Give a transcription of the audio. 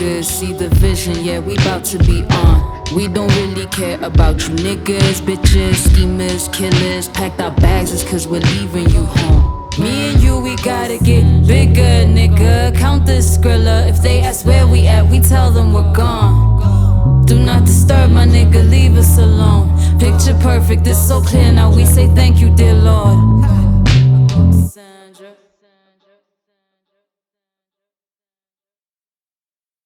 niggas see the vision, yeah, we bout to be on. We don't really care about you niggas, bitches, schemers, killers. Packed our bags is cause we're leaving you home. Me and you, we gotta get bigger, nigga. Count the Skrilla. If they ask where we at, we tell them we're gone. Do not disturb my nigga, leave us alone. Picture perfect, it's so clear now, we say thank you, dear Lord.